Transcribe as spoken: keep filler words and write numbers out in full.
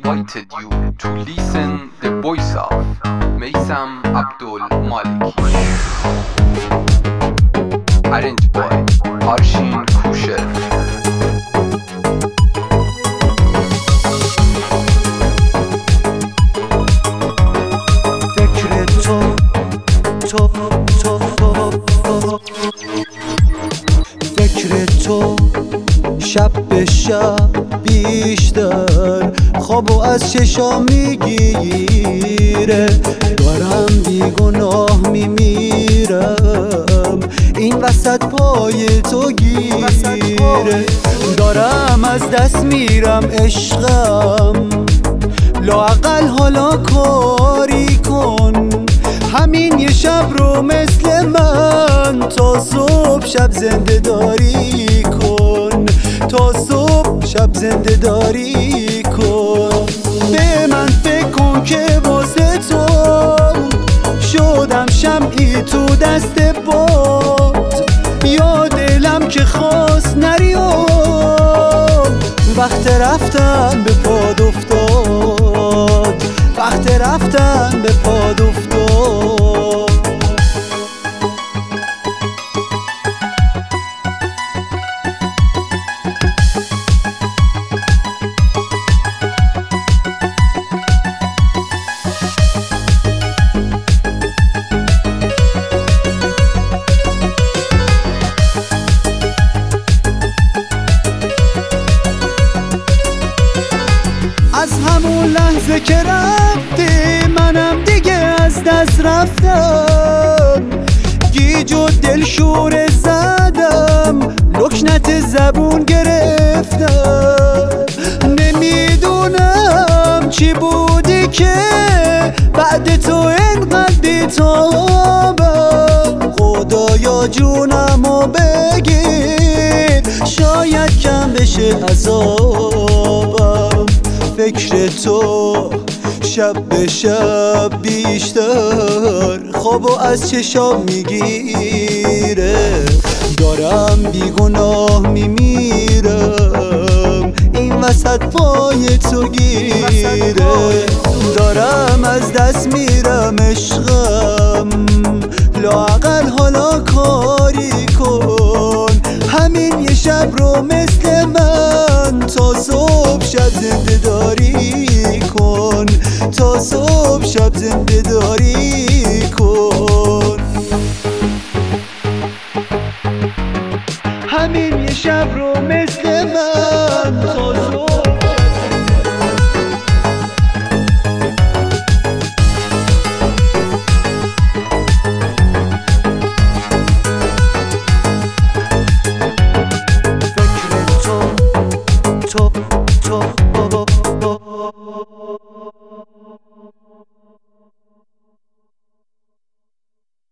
invited you to listen the voice of Meysam Abdul Maliki. Arranged by Arshin Kusher. فکر تو تو تو تو فکر تو شب به شب بیشتر خوابو از چشام میگیره، دارم بیگناه میمیرم این وسط پای تو گیره، دارم از دست میرم عشقم، لااقل حالا کاری کن، همین یه شب رو مثل من تا صبح شب زنده داری کن، تا صبح شب زنده داری کن. به من فکر کن که واسه تو شدم شمعی تو دست باد، یا دلم که خواست نریام وقت رفتن به پاد افتاد، وقت رفتن به پاد افتاد. از همون لحظه که رفتی منم دیگه از دست رفتم، گیج و دلشوره زدم، لکنت زبون گرفتم، نمیدونم چی بودی که بعد تو اینقدر بی‌تابم، خدایا جونمو بگیر شاید کم بشه عذابم. فکر تو شب به شب بیشتر خوابو از چشام میگیره، دارم بیگناه میمیرم این وسط پای تو گیره، دارم از دست میرم عشقم، لااقل حالا کاری کن، همین یه شب رو مثل من تا صبح شب زنده داری کن، تا صبح شب زنده داری کن، همین یه شب رو مثل